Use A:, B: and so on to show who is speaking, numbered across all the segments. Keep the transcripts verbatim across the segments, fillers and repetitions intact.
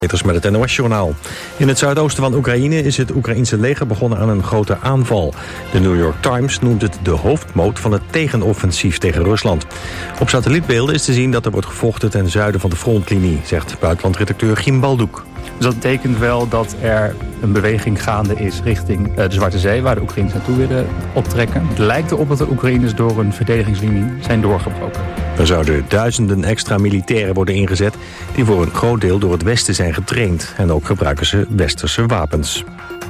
A: Peters met het N O S-journaal. In het zuidoosten van Oekraïne is het Oekraïense leger begonnen aan een grote aanval. De New York Times noemt het de hoofdmoot van het tegenoffensief tegen Rusland. Op satellietbeelden is te zien dat er wordt gevochten ten zuiden van de frontlinie, zegt buitenlandredacteur Gim Baldoek.
B: Dus dat betekent wel dat er een beweging gaande is richting de Zwarte Zee, waar de Oekraïners naartoe willen optrekken. Het lijkt erop dat de Oekraïners door een verdedigingslinie zijn doorgebroken.
A: Er zouden duizenden extra militairen worden ingezet die voor een groot deel door het Westen zijn getraind. En ook gebruiken ze westerse wapens.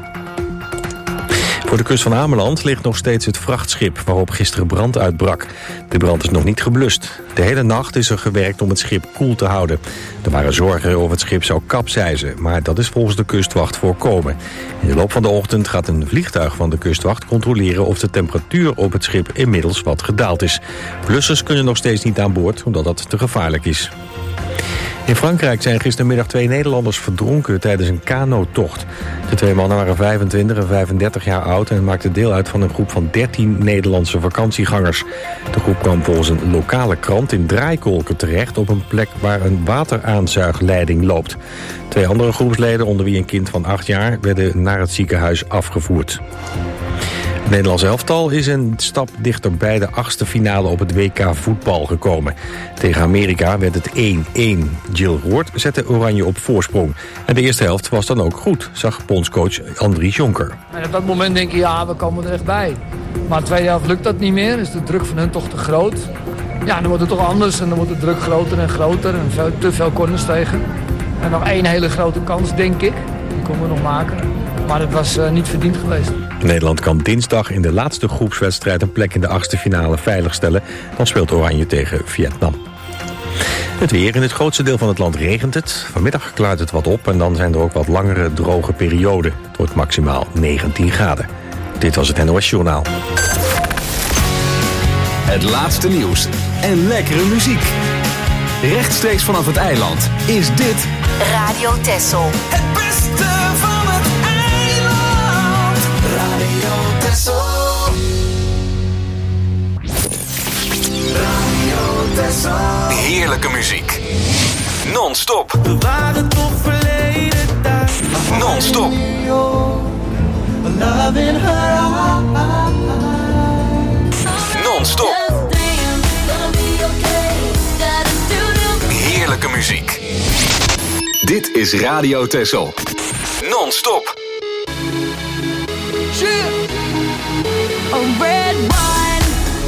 A: Voor de kust van Ameland ligt nog steeds het vrachtschip waarop gisteren brand uitbrak. De brand is nog niet geblust. De hele nacht is er gewerkt om het schip koel te houden. Er waren zorgen of het schip zou kapseizen, maar dat is volgens de kustwacht voorkomen. In de loop van de ochtend gaat een vliegtuig van de kustwacht controleren of de temperatuur op het schip inmiddels wat gedaald is. Blussers kunnen nog steeds niet aan boord, omdat dat te gevaarlijk is. In Frankrijk zijn gistermiddag twee Nederlanders verdronken tijdens een kanotocht. De twee mannen waren vijfentwintig en vijfendertig jaar oud en maakten deel uit van een groep van dertien Nederlandse vakantiegangers. De groep kwam volgens een lokale krant in draaikolken terecht op een plek waar een wateraanzuigleiding loopt. Twee andere groepsleden, onder wie een kind van acht jaar, werden naar het ziekenhuis afgevoerd. Het Nederlands elftal is een stap dichter bij de achtste finale op het W K voetbal gekomen. Tegen Amerika werd het één-één. Jill Roord zette Oranje op voorsprong. En de eerste helft was dan ook goed, zag bondscoach Andries Jonker.
C: En op dat moment denk je, ja, we komen er echt bij. Maar de tweede helft lukt dat niet meer, is de druk van hun toch te groot. Ja, dan wordt het toch anders en dan wordt de druk groter en groter en veel, te veel corners tegen. En nog één hele grote kans, denk ik. Die konden we nog maken. Maar het was uh, niet verdiend geweest.
A: Nederland kan dinsdag in de laatste groepswedstrijd een plek in de achtste finale veiligstellen. Dan speelt Oranje tegen Vietnam. Het weer. In het grootste deel van het land regent het. Vanmiddag klaart het wat op en dan zijn er ook wat langere droge perioden. Het wordt maximaal negentien graden. Dit was het N O S-journaal.
D: Het laatste nieuws en lekkere muziek. Rechtstreeks vanaf het eiland is dit
E: Radio Texel.
F: Het beste van het eiland. Radio Texel. Radio Texel.
D: Heerlijke muziek. Non-stop.
F: We waren toch verleden tijd.
D: Non-stop. Non-stop. Heerlijke muziek. Dit is Radio Texel. Non-stop.
G: A red wine.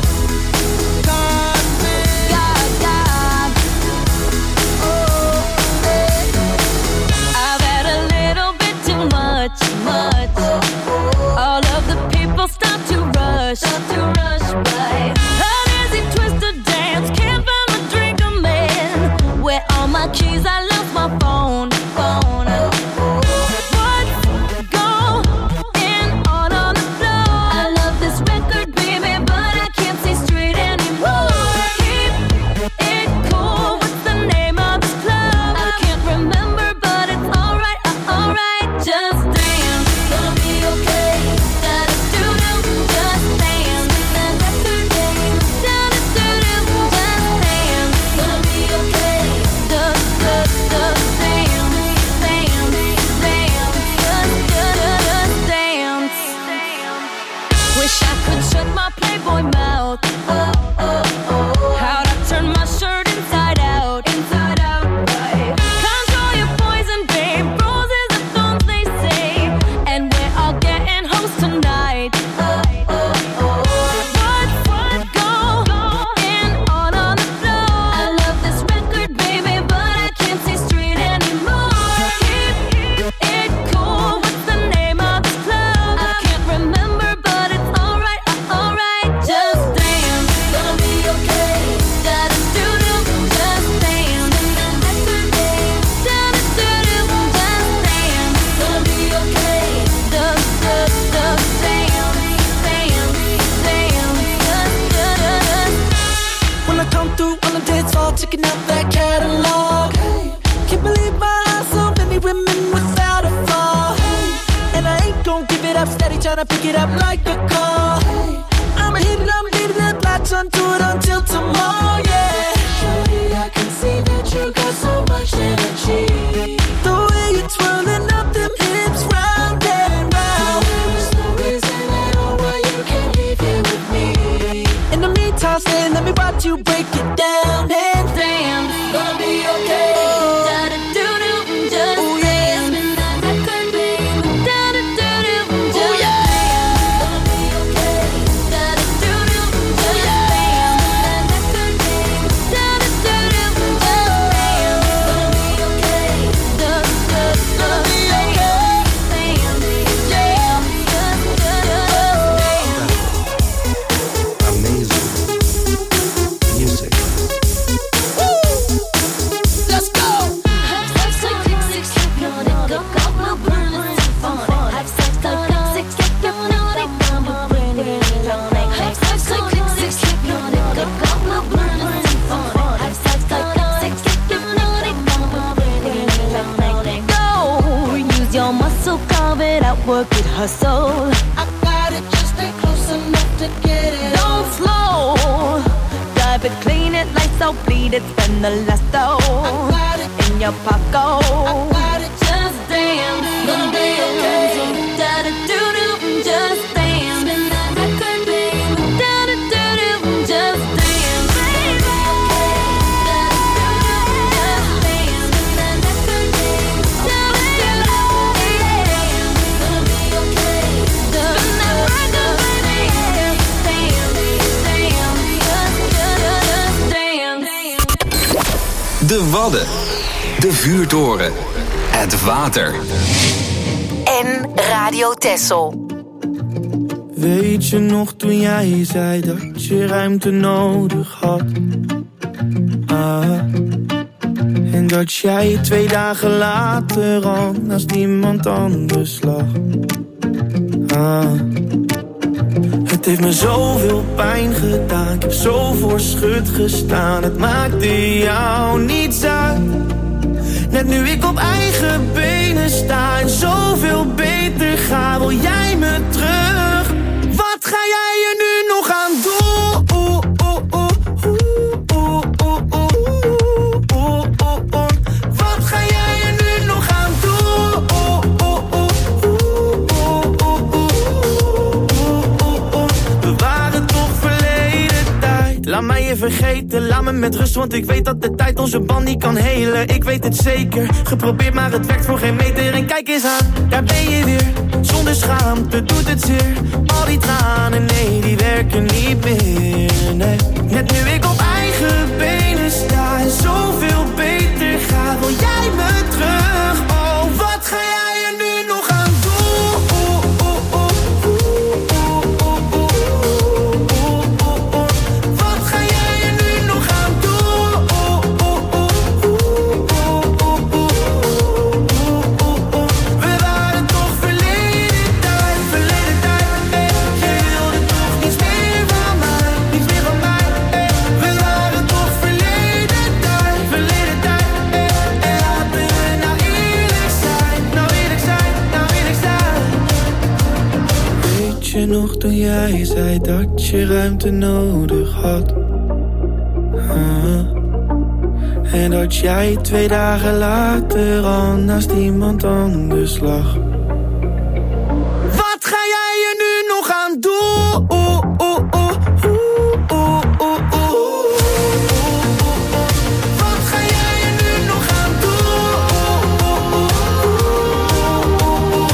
G: God, God, God. Oh, hey. I've had a little bit too much, much. All of the people stop to rush, stop to rush by. An easy twisted dance, can't find my drink, a man. Where all my keys, I lost my phone, phone.
F: Tryna pick it up like a call. I'ma hit it, I'ma hit it up, latch onto it until tomorrow, yeah. Shorty, I can see that you got so much energy. The way
G: Use your muscle, carve it out, work it, hustle.
F: I got it, just stay close enough to get it.
G: Don't slow, drive it, clean it, lights out, bleed it, spend the last dough.
F: I got it
G: in your pocket.
F: I got it,
G: just dance,
F: gonna be okay.
G: Da da do do, just dance. Spin that record, baby. Da da do do, just dance, baby. Da da do do, just dance. Spin that record, baby. Da da do do, yeah.
F: Gonna be okay.
G: Spin that record, baby. Dance, dance, just, just, just dance.
D: De Wadden. De vuurtoren. Het water.
E: En Radio Texel.
H: Weet je nog toen jij zei dat je ruimte nodig had? Ah. En dat jij twee dagen later al naast iemand anders lag. Ah. Het heeft me zoveel pijn gedaan, ik heb zo voor schut gestaan. Het maakte jou niets uit. Net nu ik op eigen benen sta en zoveel beter ga, wil jij me terug? Wat ga jij er nu nog aan doen? Wat ga jij er nu nog aan doen? We waren toch verleden tijd. Laat mij je vergeten, laat me met rust, want ik weet dat de tijd onze band niet kan helen. Ik weet het zeker, geprobeerd maar het werkt voor geen meter. En kijk eens aan, daar ben je weer, zonder schaamte doet het zeer. Al die tranen, nee, die werken niet meer, nee. Net nu ik op eigen benen sta en zoveel beter ga, wil jij me terug? Oh, wat ga jij er nu nog aan doen? Nog toen jij zei dat je ruimte nodig had. Ah. En dat jij twee dagen later al naast iemand anders lag. Wat ga jij er nu nog aan doen? Oh, oh, oh, oh, oh, oh, oh. Wat ga jij er nu nog aan doen? Oh, oh, oh, oh.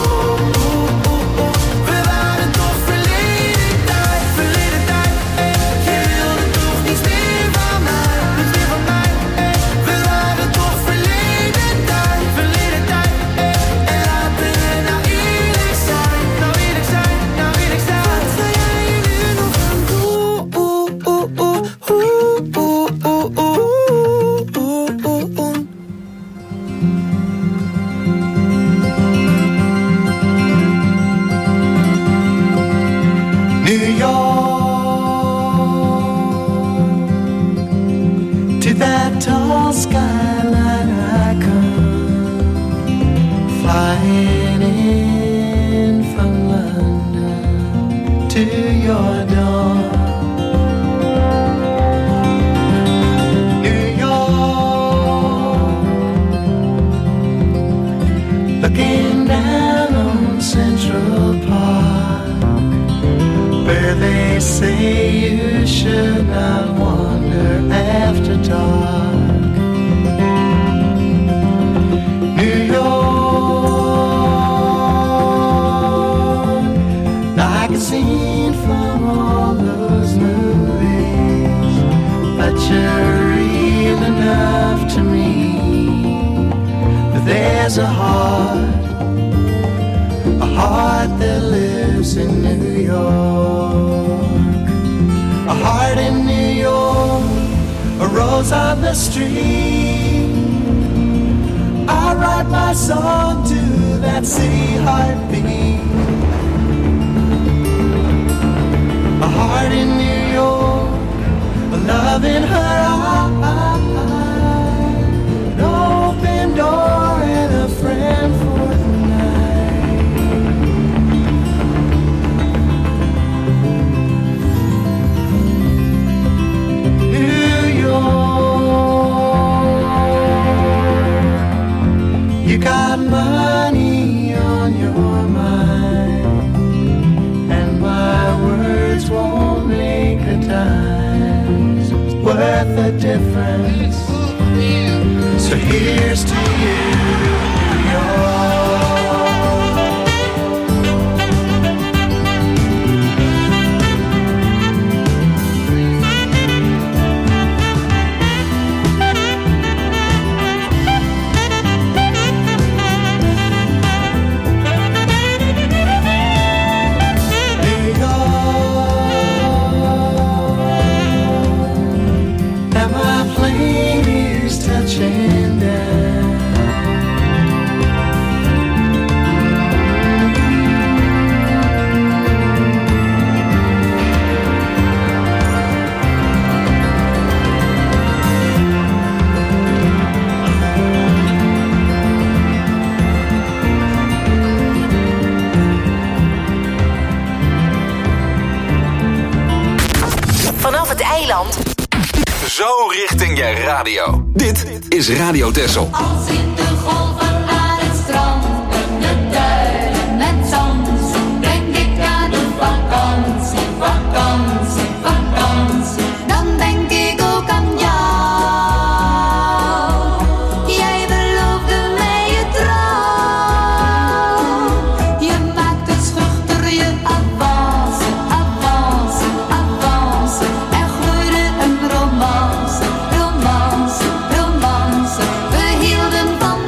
H: We waren toch verleden tijd, verleden tijd. Je wilde toch niets meer van mij, niets meer van mij. We waren toch verleden tijd, verleden tijd. En laten we nou eerlijk zijn, nou eerlijk zijn, nou eerlijk zijn. Wat ga jij er nu nog aan doen? Oeh, oeh, oeh, oeh, oeh, oeh, oeh, oeh, oeh.
I: New York, to that tall skyline I come, flying in from London to your door. New York, looking down on Central Park, where they say you should not wander after dark. New York, like a scene from all those movies, but you're real enough to me. But there's a heart, a heart that lives in New York. A heart in New York, a rose on the street. I write my song to that city heartbeat. A heart in New York, a love in her eye, an open door and a friend for the You got money on your mind, and my words won't make a dime worth a difference. So here's to you, New York.
D: Zo richting je radio. Dit is Radio Texel.
G: Als in de golven aan het strand, in de duinen met zand, denk ik aan de vakantie, vakantie, vakantie. Dan denk ik ook aan jou. Jij beloofde mij je trouw. Je maakte schuchter je avance, avance, avance. Er groeide een romance, romance, romance. We hielden van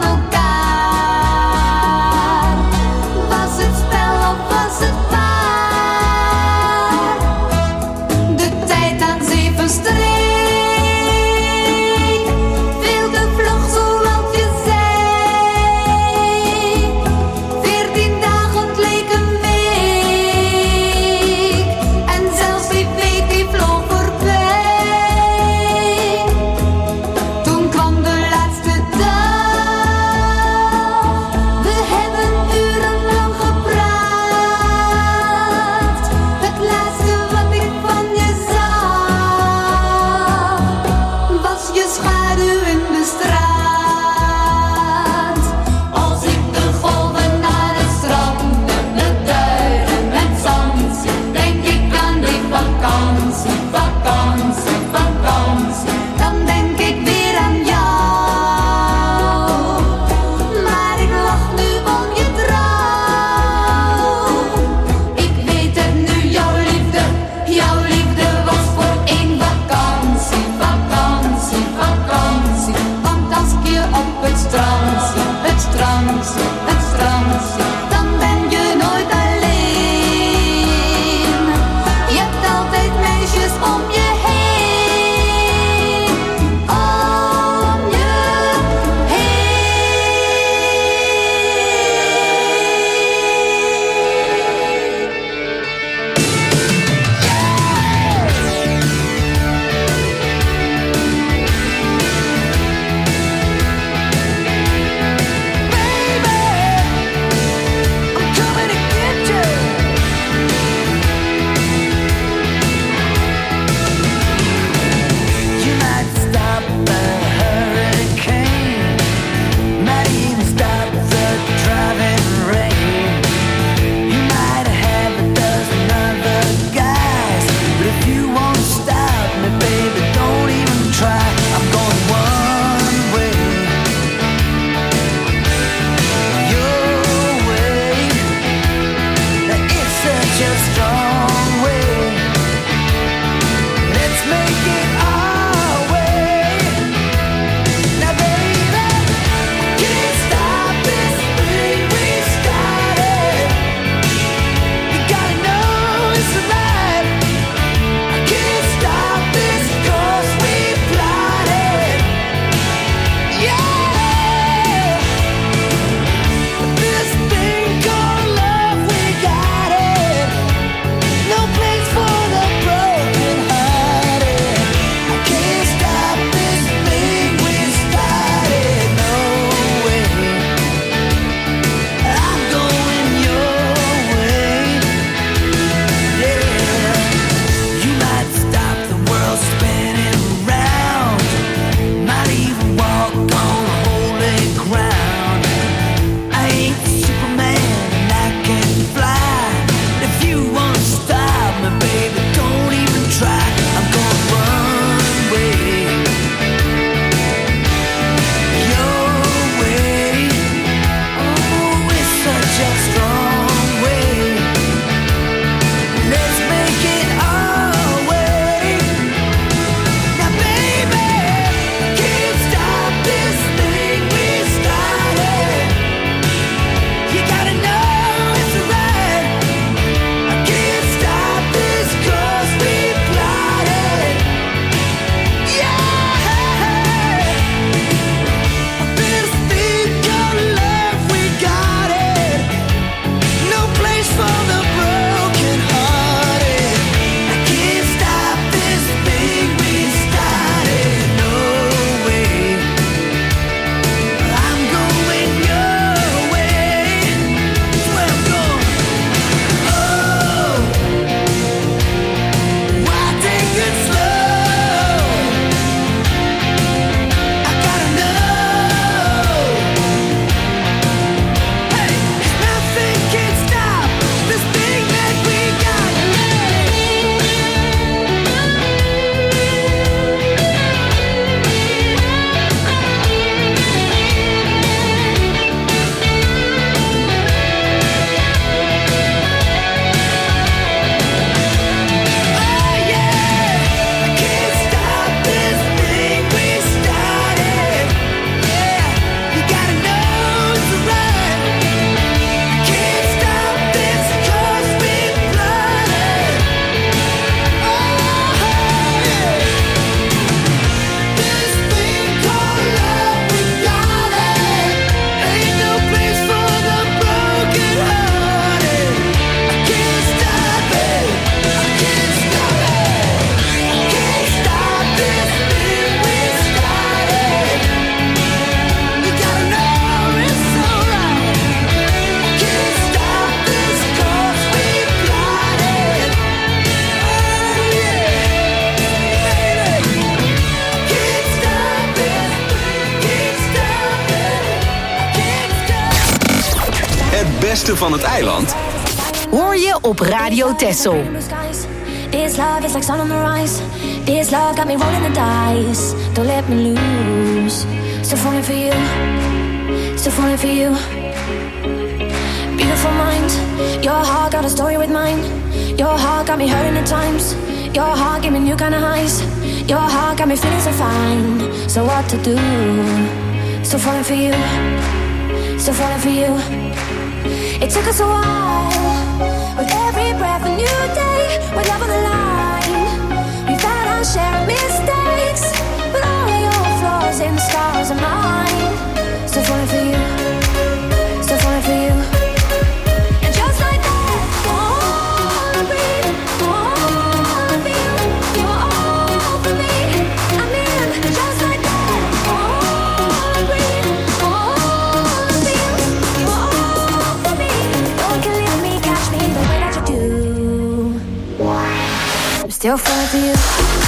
D: beste van het eiland
E: hoor je op Radio Texel.
J: This love is like sun on the rise. This love got me rolling the dice. Don't let me lose. Still falling for you. Still falling for you. Beautiful mind. Your heart got a story with mine. Your heart got me hurting at times. Your heart gave me new kind of highs. Your heart got me feeling so fine. So what to do? Still falling for you. Still falling for you. It took us a while. With every breath a new day. With love on the line. We've had our share of mistakes. But all your flaws and scars are mine. Still falling for you. Still falling for you. And just like that, oh, I breathe, oh, I feel. You're all for me. I'm in. Just like that, oh, I breathe, oh, I feel. You're all for me. No one can leave me, catch me the way that you do. I'm still falling for you.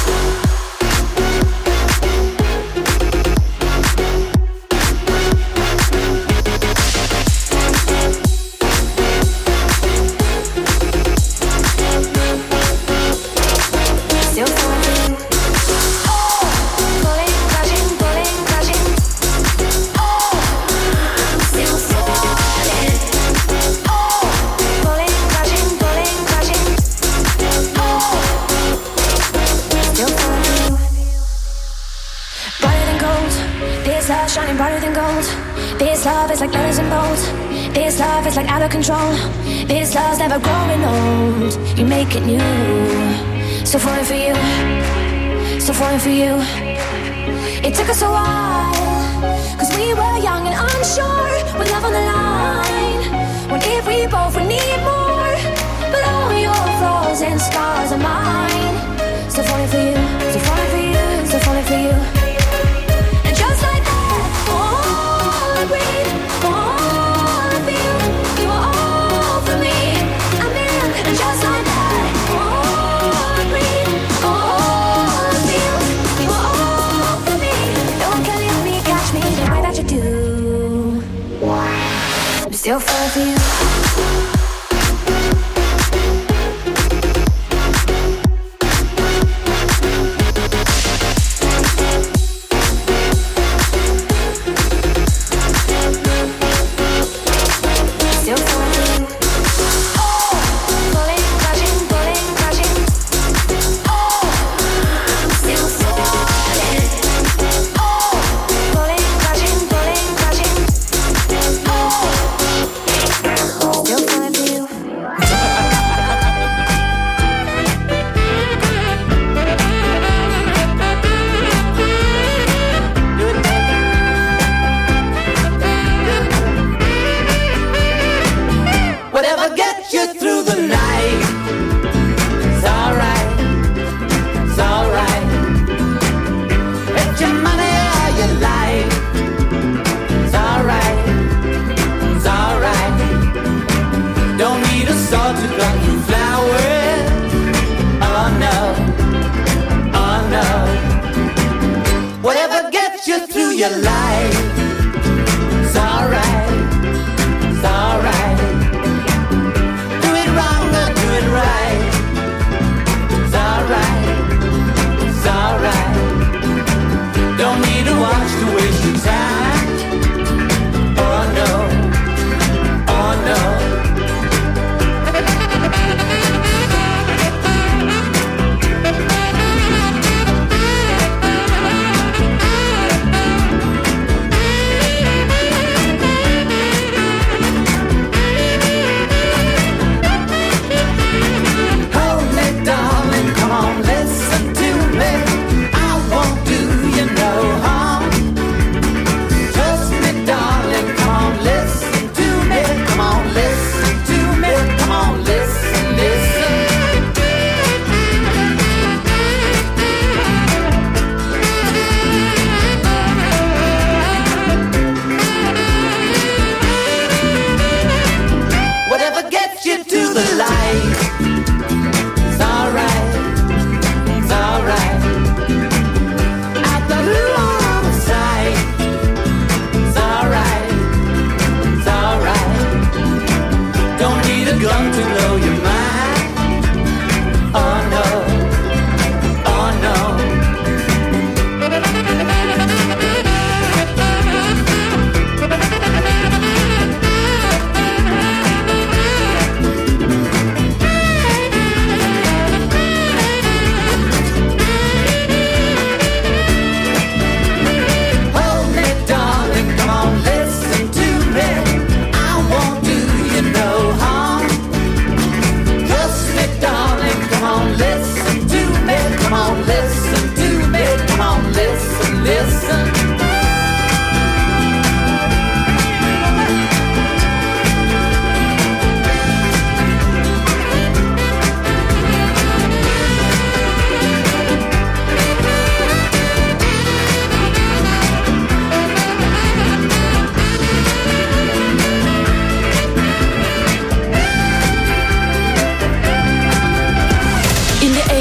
J: Shining brighter than gold. This love is like letters and bolts. This love is like out of control. This love's never growing old. You make it new. Still falling for you. Still falling for you. It took us a while, cause we were young and unsure. With love on the line. What if we both would need more? But all your flaws and scars are mine. Still falling for you. Still falling for you. Still falling for you. And just like that, I breathe, oh, I feel. You are all for me. I'm in, and just like that, oh, I breathe, oh, I feel. You are all for me. No one can leave me, catch me the way that you do. I'm still falling for you.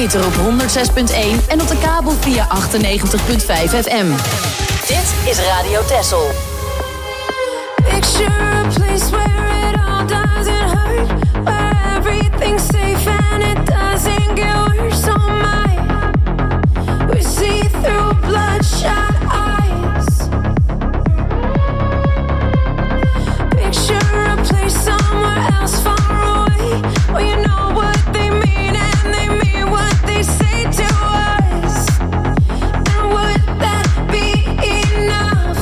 E: ether op honderd zes punt één en op de kabel via achtennegentig punt vijf F M. Dit is Radio Texel.
J: Picture a place where it all doesn't hurt, where everything's safe and it doesn't get worse. Oh my, we see through bloodshot eyes. Picture a place somewhere else far away, where you know what they mean and they mean what they say to us. And would that be enough?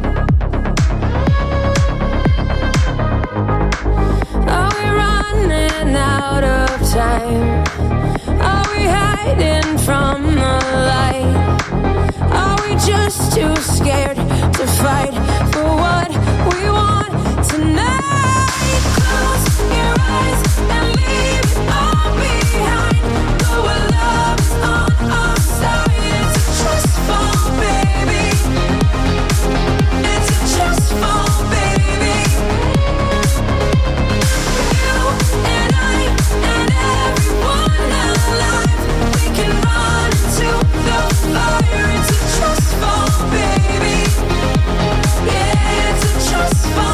J: Are we running out of time? Are we hiding from the light? Are we just too scared to fight for what we want tonight? Close your eyes and leave it all behind. Go where love is on our side. It's a trust fall, baby. It's a trust fall, baby. You and I and everyone alive, we can run into the fire. It's a trust fall, baby. Yeah, it's a trust fall.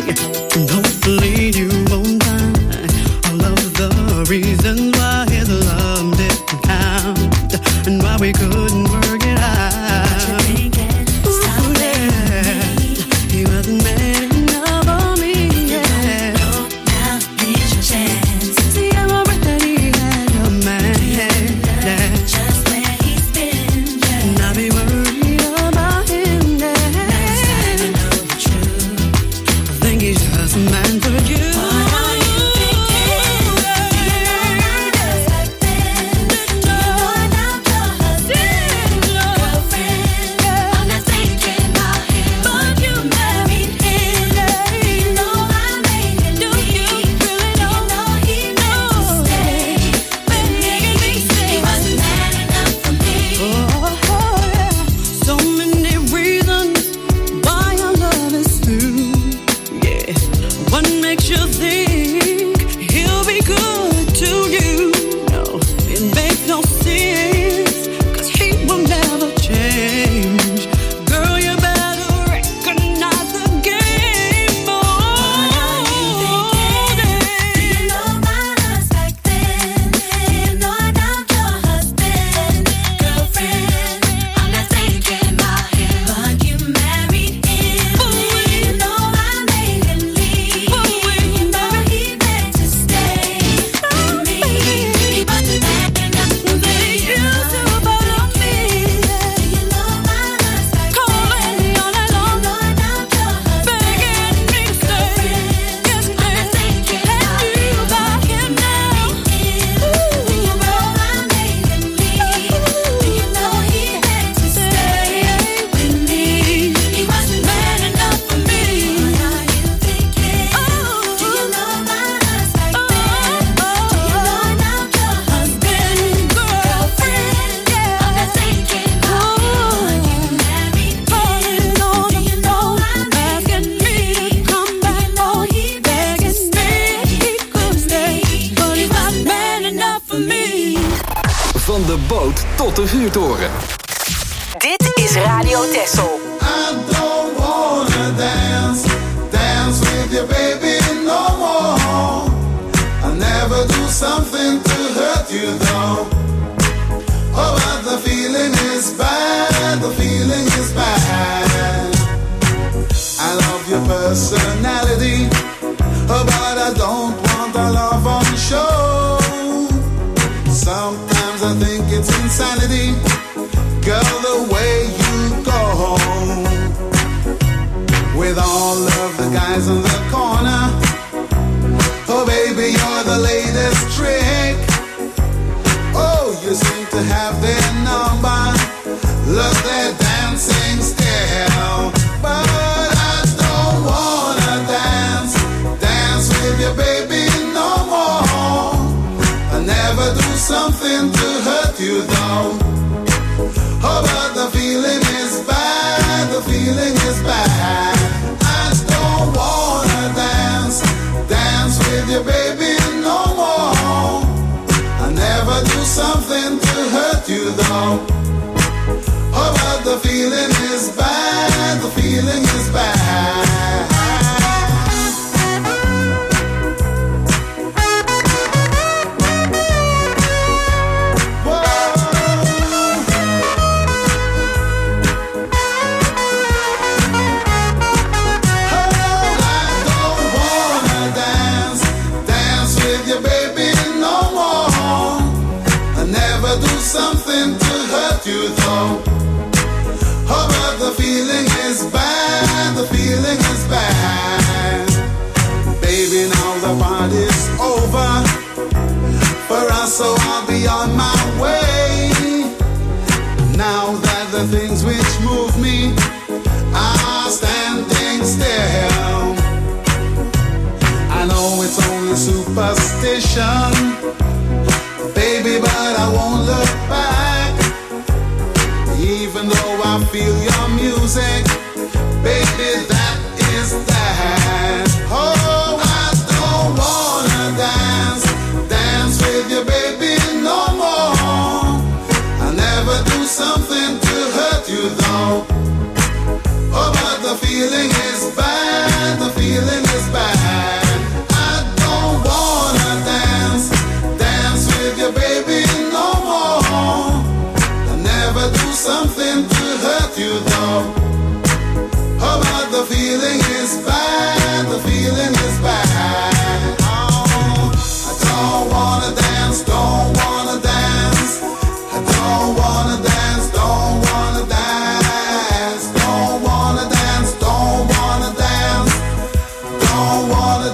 K: And hopefully you won't find all of the reasons why his love didn't count and why we couldn't work it out. Ooh, yeah. He wasn't man enough for me. Yeah. Now here's your chance. See, I'm already had a man. Yeah. Just where he's been. Yeah. And I'll be worried about him. Yeah. Next time I know the truth. I think he's just a man for you.
D: Van de boot tot de vuurtoren.
L: Dit is Radio Texel.
M: I don't wanna dance, dance with your baby no more. I'll never do something to hurt you though. Oh, but the feeling is bad, the feeling is bad. I love your personality, oh, but I don't want our love on show. Sometimes I think it's insanity, girl, the way you go with all of the guys in the corner. Oh baby, you're the latest trick. Oh, you seem to have their number. Look, they're dancing still. But I don't wanna dance, dance with your baby no more. I never do something to hurt you though. Oh, but the feeling is bad, the feeling is bad. I don't wanna dance, dance with your baby no more. I never do something to hurt you though. Oh, but the feeling is bad, the feeling is bad. Something to hurt you though. Oh, but the feeling is bad, the feeling is bad. Baby, now the party's over for us, so I'll be on my way. Now that the things which move me are standing still. I know it's only superstition, baby, but I won't look back. Even though I feel your music, baby, that is that. Oh, I don't wanna dance, dance with your baby no more. I never do something to hurt you though. Oh, but the feeling is bad, the feeling is feeling is bad. Oh, I don't wanna dance, don't wanna dance. I don't wanna dance, don't wanna dance. Don't wanna dance, don't wanna dance. Don't wanna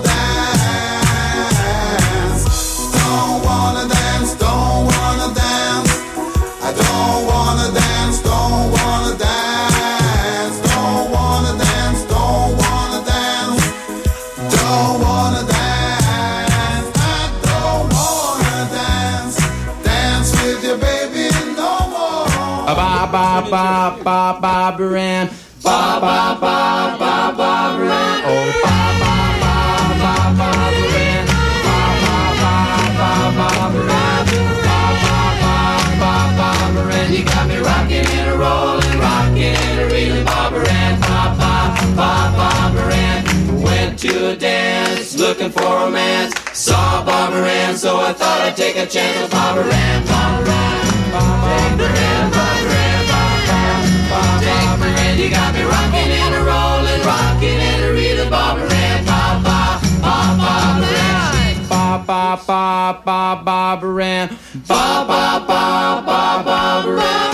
M: dance. Don't wanna dance, don't wanna dance. I don't wanna dance, don't wanna dance. Don't wanna dance, don't wanna dance. Don't wanna dance. I don't wanna dance. Dance with your baby no more.
N: Ba ba ba ba Barbara Ann. Ba ba ba ba Barbara Ann. Oh ba ba ba ba Barbara Ann. Ba ba ba ba Barbara Ann. Ba ba ba ba Barbara Ann. You got me rocking and a rolling, rocking and a reeling, Barbara Ann. Ba ba ba Barbara Ann. Went to a dance, looking for romance. Saw Barbara Ann, so I thought I'd take a chance with Barbara Ann. Barbara Ann, Barbara Ann, Barbara Ann, Barbara Ann. You got me rocking and a rolling, rocking and a reeling, Barbara Ann. Ba ba ba Barbara Ann. Ba ba ba ba Barbara Ann. Ba ba ba ba Barbara Ann.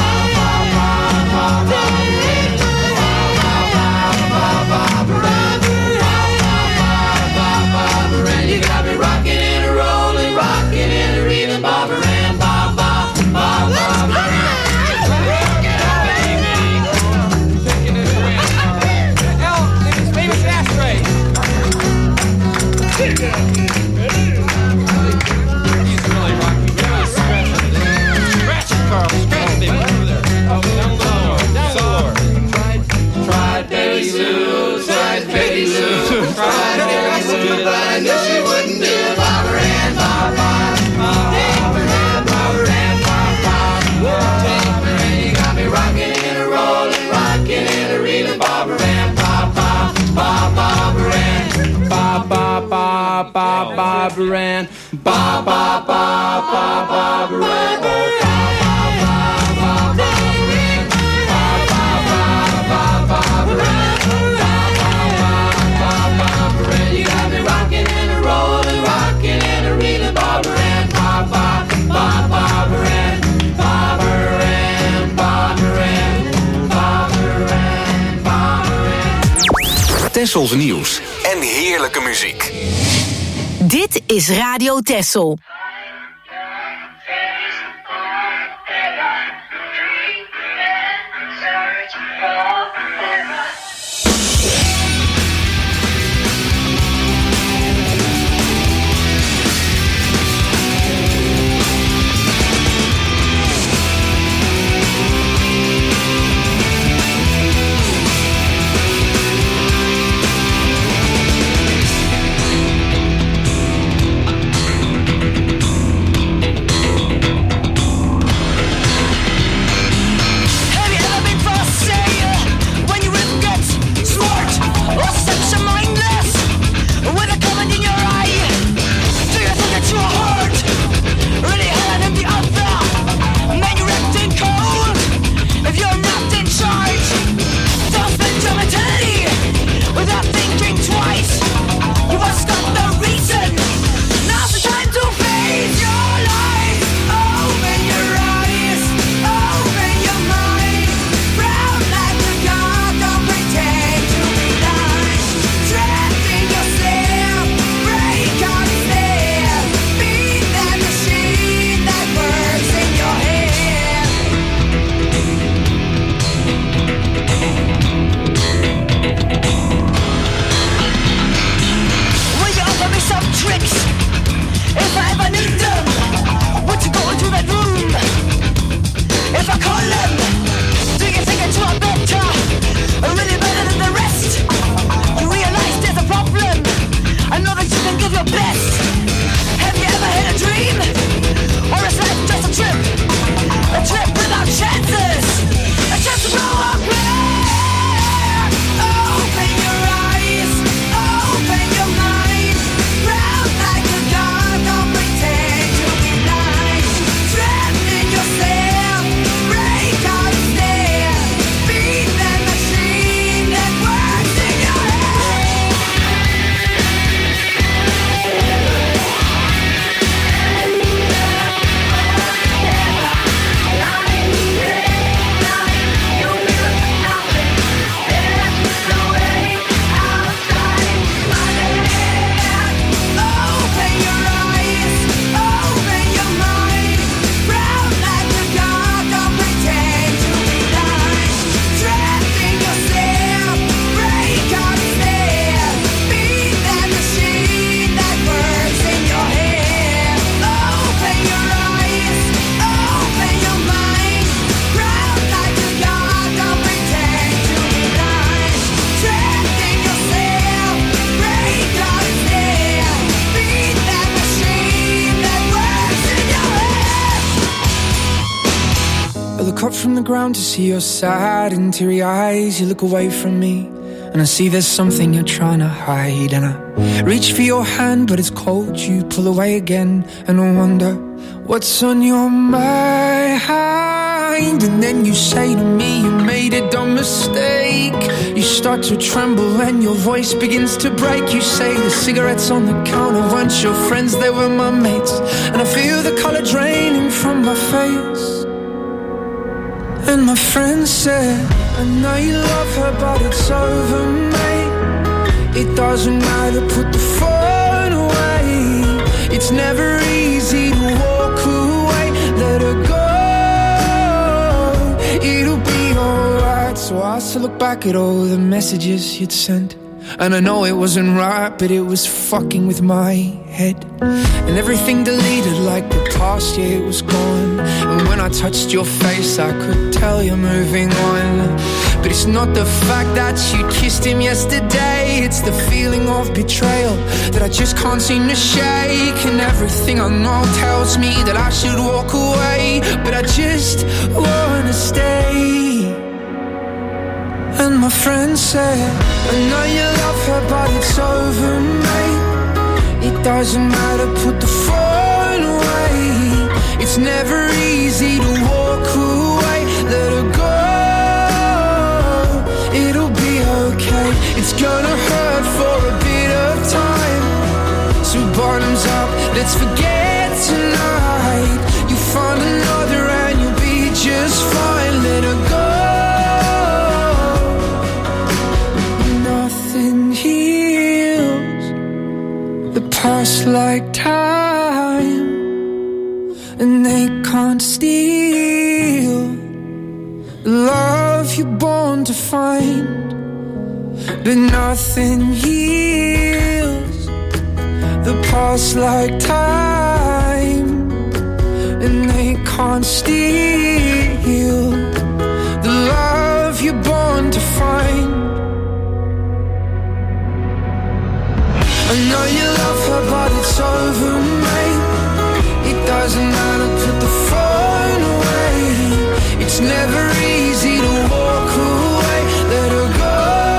N: You got me rocking and a rolling, rocking and a reeling, Barbara Ann. Ba ba ba Barbara Ann. Barbara Ann, ba ba ba ba Barbara Ann, oh ba ba ba ba Barbara Ann, ba ba ba ba Barbara Ann, ba ba ba ba Barbara Ann. You got me rocking and a rolling, rocking and a reeling, Barbara Ann, ba ba ba Barbara Ann, Barbara Ann, Barbara Ann, Barbara Ann, Barbara Ann.
D: Tessels nieuws en heerlijke muziek.
E: Dit is Radio Tessel.
F: Open your eyes, open your mind, round like
H: up from the ground to see your sad and teary eyes. You look away from me, and I see there's something you're trying to hide. And I reach for your hand, but it's cold. You pull away again, and I wonder what's on your mind. And then you say to me you made a dumb mistake. You start to tremble and your voice begins to break. You say the cigarettes on the counter weren't your friends, they were my mates. And I feel the color draining from my face. And my friend said, I know you love her, but it's over, mate. It doesn't matter, put the phone away. It's never easy to walk away. Let her go, it'll be alright. So I still look back at all the messages you'd sent, and I know it wasn't right, but it was fucking with my head. And everything deleted like the past, yeah, it was gone. And when I touched your face, I could tell you're moving on. But it's not the fact that you kissed him yesterday, it's the feeling of betrayal that I just can't seem to shake. And everything I know tells me that I should walk away, but I just wanna stay. And my friend said, I know you love her, but it's over, mate. It doesn't matter, put the phone away. It's never easy to walk away. Let her go, it'll be okay. It's gonna hurt for a bit of time. So bottoms up, let's forget tonight. You find another and you'll be just fine. Let her go. Past like time, and they can't steal the love you're born to find. But nothing heals the past like time, and they can't steal the love you're born to find. I know you love her, but it's over, mate. It doesn't matter, put the phone away. It's never easy to walk away. Let her go,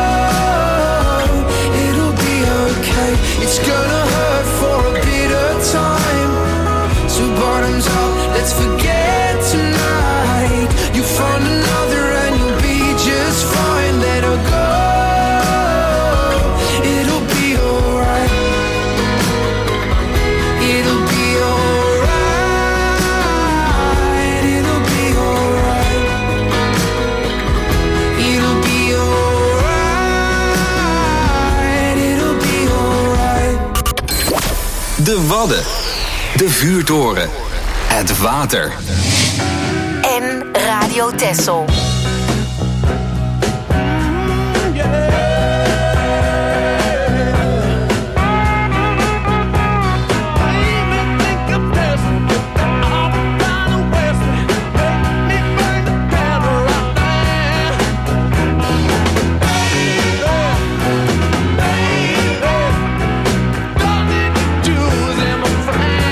H: it'll be okay. It's gonna hurt for a bit of time. So bottoms up, let's forget tonight. You find another and you'll be just fine. Let her go.
D: De Wadden, de vuurtoren, het water.
L: En Radio Texel.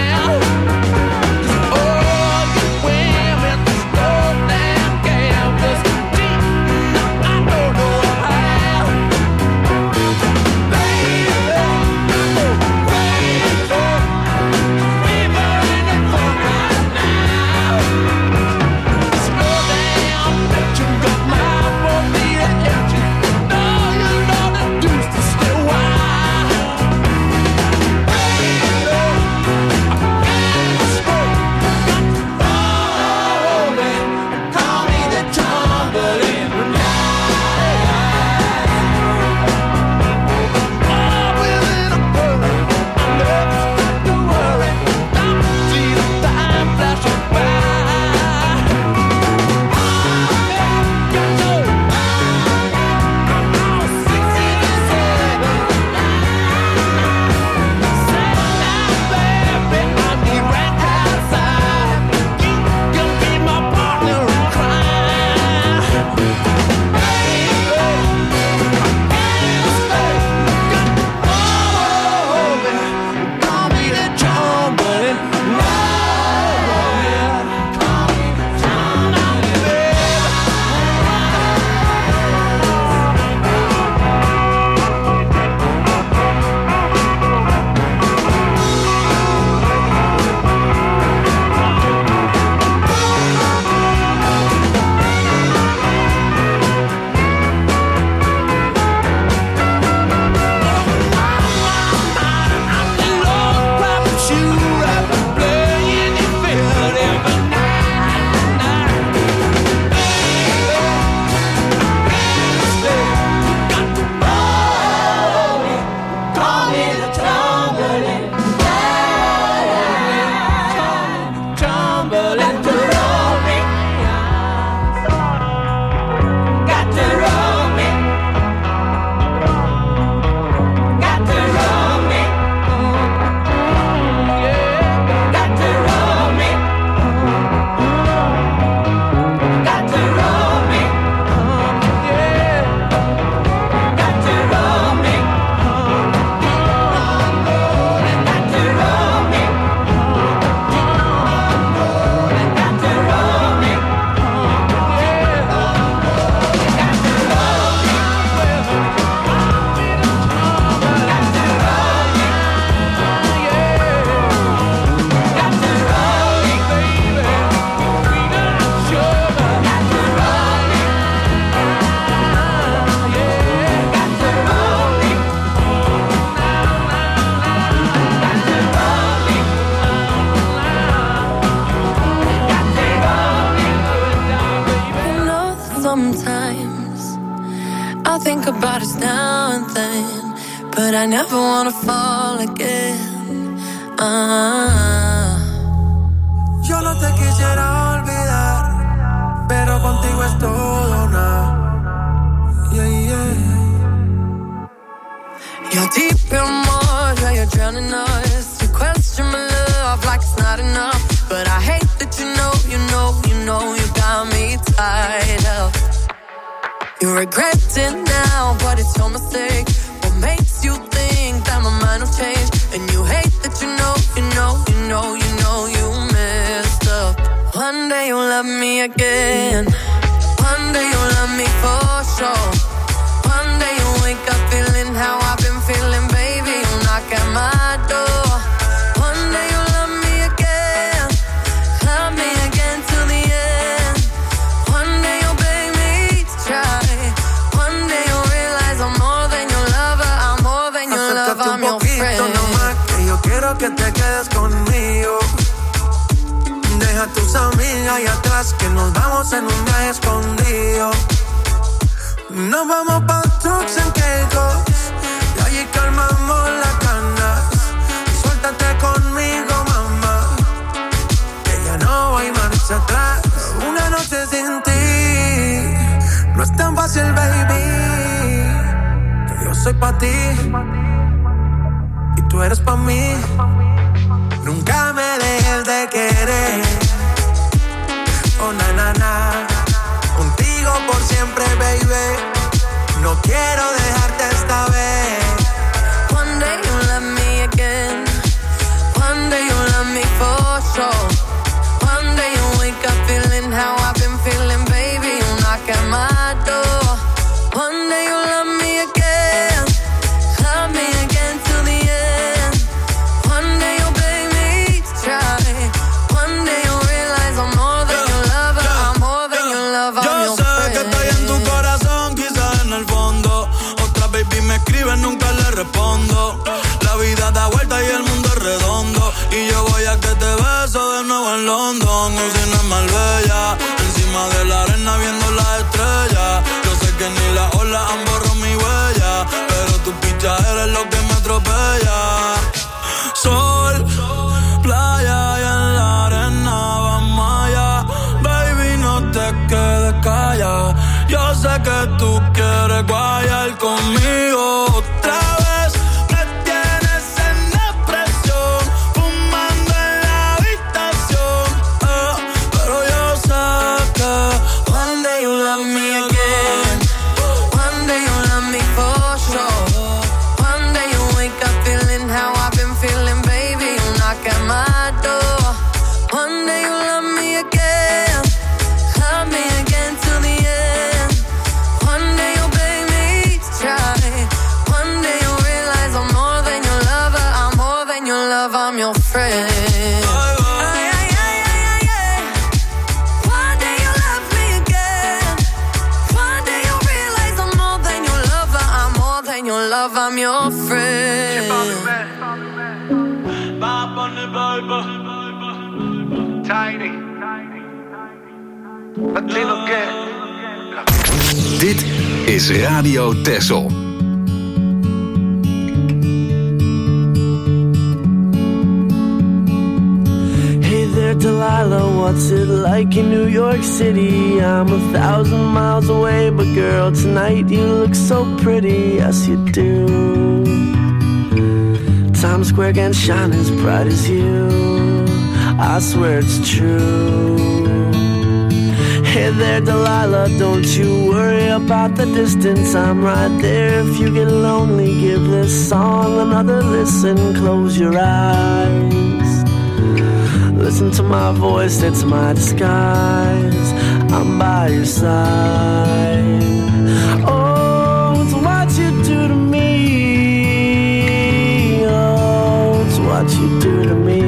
F: Oh, you women, slow down, girl.
O: think about us now and then, but I never wanna fall again. Ah.
H: Yo no te quisiera olvidar, pero contigo es todo una. Yeah, yeah.
O: You're deep in water, yeah, you're drowning us. You question my love like it's not enough, but I hate that you know, you know, you know you got me tied up. You regret it now, but it's your mistake. What makes you think that my mind will change? And you hate that you know, you know, you know, you know you messed up. One day you'll love me again. One day you'll love me for sure. One day you'll wake up feeling how I've been feeling, baby. You'll knock at my door. One day you'll love me again. Love me again till the end. One day you'll beg me to try. One day you'll realize I'm more than your lover. I'm more than your lover. I'm your friend.
H: Nomás que yo quiero que te quedes conmigo. Deja tus amigas ahí atrás, que nos vamos en un viaje escondido. Nos vamos pa' Turks and Caicos y allí calmamos las ganas. Suéltate conmigo, mamá, que ya no hay marcha atrás. Una noche sin ti no es tan fácil, baby, que yo soy pa' ti y tú eres pa' mí. Nunca me dejes de querer. Oh, na, na, na. Contigo por siempre, baby. No quiero dejarte esta vez.
O: One day you'll love me again. One day you'll love me for sure. One day you'll wake up feeling how I've been feeling, baby. You'll knock at my door. One day you'll love me again. Love me again till the end. One day you'll beg me to try. One day you'll realize I'm more than your lover. I'm more than your lover. I'm your friend.
H: Yo sé que estoy en tu corazón, quizás en el fondo. Otra baby me escribe, nunca le respondo. La vida da vuelta y el mundo es redondo. Y yo voy a que te beso de nuevo en London. Cocina en Marbella, encima de la arena viendo las estrellas. Yo sé que ni las olas han borrado mi huella, pero tu picha eres lo que me atropella. Sol, playa y en la arena vamos allá. Baby, no te quedes callada. Yo sé que tú quieres guayar conmigo otra vez. Me tienes en depresión, fumando en la habitación. Oh, pero yo sé que
O: one day you'll love me again. One day you'll love me for sure. One day you'll wake up feeling how I've been feeling, baby. You'll knock at my door. One day you'll love me again. Love me again till the end. One day you'll beg me to try. One day you'll realize I'm more than your lover. I'm more than your lover. I'm your friend. Ay, ay, ay, ay, ay, ay. One day you'll love me again. One day you'll realize I'm more than your lover. I'm more than your lover. I'm your friend.
H: Bop on the Bible. Tiny. Latino Gang.
D: Dit is Radio Texel.
P: Hey there, Delilah, what's it like in New York City? I'm a thousand miles away, but girl, tonight you look so pretty, yes you do. Times Square can shine as bright as you, I swear it's true. Hey there, Delilah, don't you worry about the distance, I'm right there. If you get lonely, give this song another listen, close your eyes. Listen to my voice, it's my disguise, I'm by your side. Oh, it's what you do to me. Oh, it's what you do to me.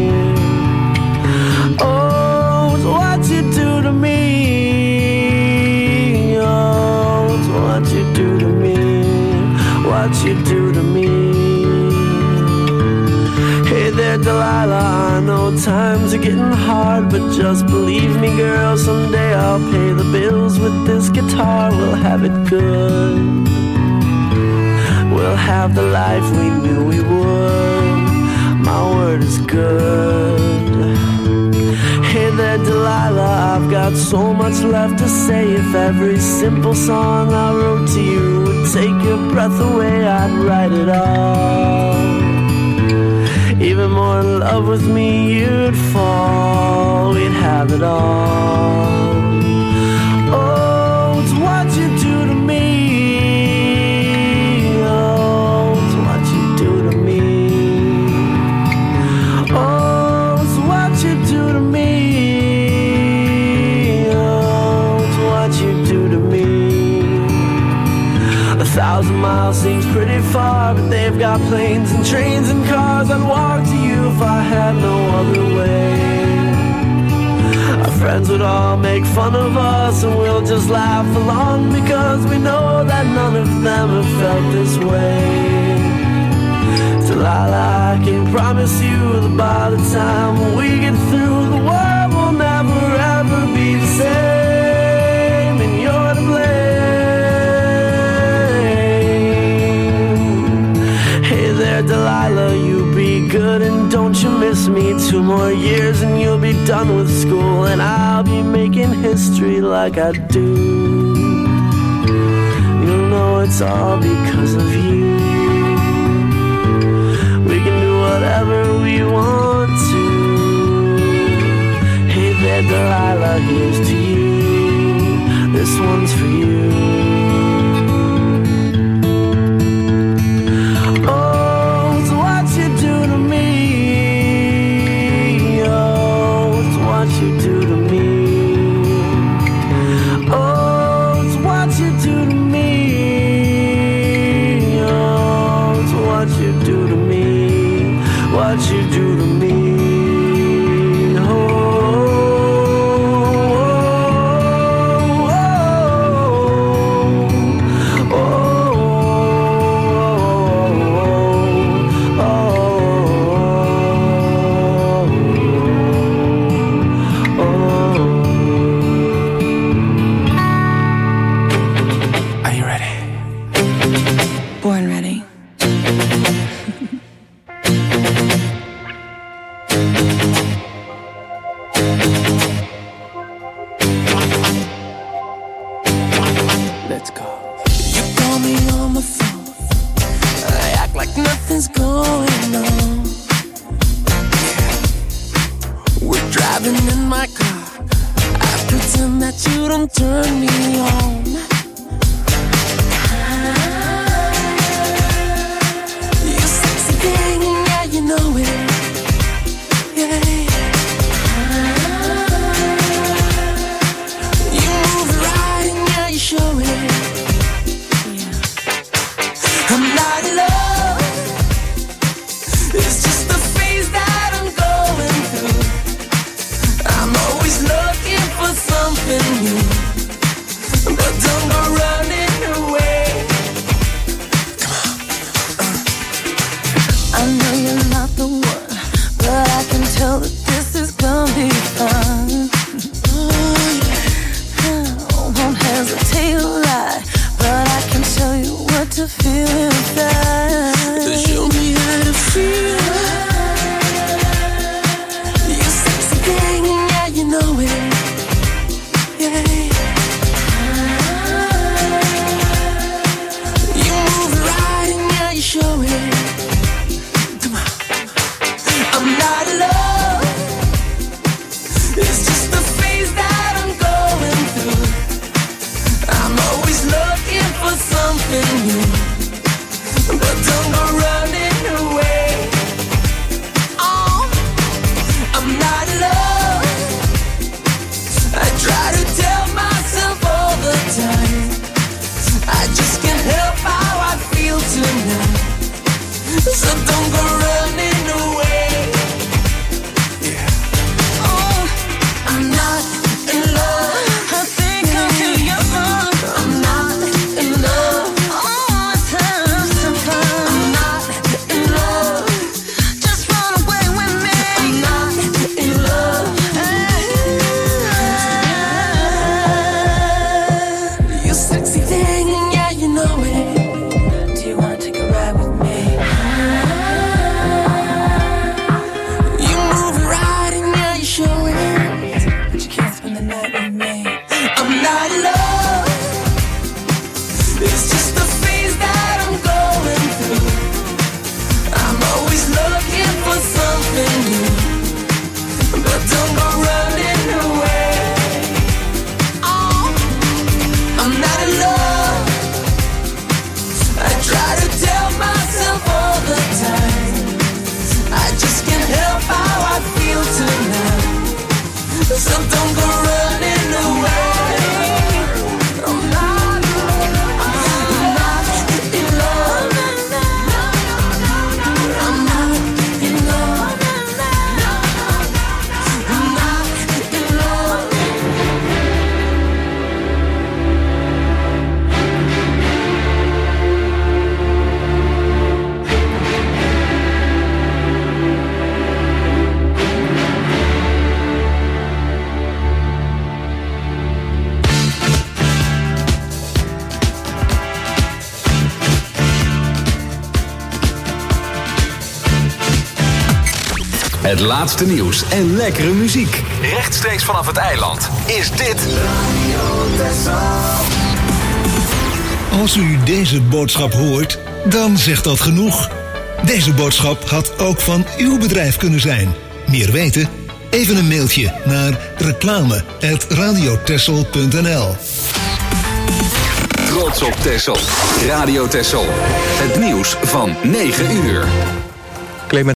P: Oh, it's what you do to me. Oh, it's what you do to me. What you do to me. Hey there, there, Delilah, I know times are getting hard, but just believe me, girl, someday I'll pay the bills with this guitar. We'll have it good. We'll have the life we knew we would. My word is good. Hey there, Delilah, I've got so much left to say. If every simple song I wrote to you would take your breath away, I'd write it all. Even more in love with me, you'd fall. We'd have it all. Oh, it's what you do to me. Oh, it's what you do to me. Oh, it's what you do to me. Oh, it's what you do to me. A thousand miles seems pretty far, but they've got planes and trains and cars. I'd walk to you if I had no other way. Our friends would all make fun of us, and we'll just laugh along, because we know that none of them have felt this way. Delilah, I can promise you that by the time we get through, the world will never ever be the same, and you're to blame. Delilah, you be good and don't you miss me. Two more years and you'll be done with school, and I'll be making history like I do. You'll know it's all because of you. We can do whatever we want to. Hey there, Delilah, here's to you. This one's for you. What you do to me, oh, oh, oh, oh, oh, oh, oh. Are you ready?
Q: Born ready.
F: But
D: Het laatste nieuws en lekkere muziek. Rechtstreeks vanaf het eiland is dit Radio Texel.
R: Als u deze boodschap hoort, dan zegt dat genoeg. Deze boodschap had ook van uw bedrijf kunnen zijn. Meer weten? Even een mailtje naar reclame apenstaartje radiotexel punt n l.
D: Trots op Texel. Radio Texel. Het nieuws van negen uur.